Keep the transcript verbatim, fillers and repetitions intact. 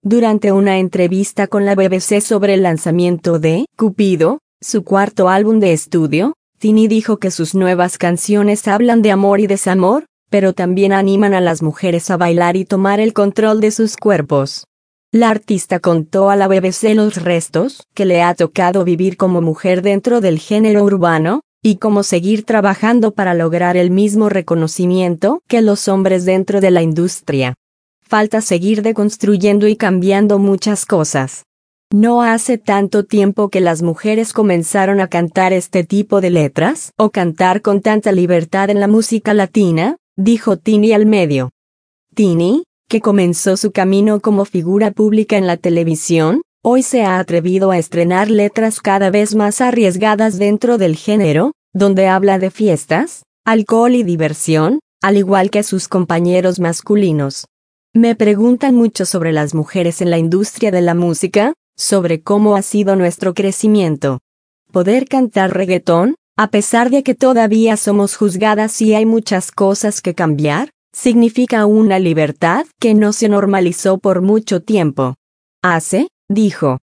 Durante una entrevista con la B B C sobre el lanzamiento de Cupido, su cuarto álbum de estudio, Tini dijo que sus nuevas canciones hablan de amor y desamor, pero también animan a las mujeres a bailar y tomar el control de sus cuerpos. La artista contó a la B B C los restos que le ha tocado vivir como mujer dentro del género urbano, y cómo seguir trabajando para lograr el mismo reconocimiento que los hombres dentro de la industria. Falta seguir deconstruyendo y cambiando muchas cosas. No hace tanto tiempo que las mujeres comenzaron a cantar este tipo de letras, o cantar con tanta libertad en la música latina, dijo Tini al medio. Tini, que comenzó su camino como figura pública en la televisión, hoy se ha atrevido a estrenar letras cada vez más arriesgadas dentro del género, donde habla de fiestas, alcohol y diversión, al igual que sus compañeros masculinos. Me preguntan mucho sobre las mujeres en la industria de la música, sobre cómo ha sido nuestro crecimiento. Poder cantar reggaetón, a pesar de que todavía somos juzgadas y hay muchas cosas que cambiar, significa una libertad que no se normalizó por mucho tiempo. Hace, dijo,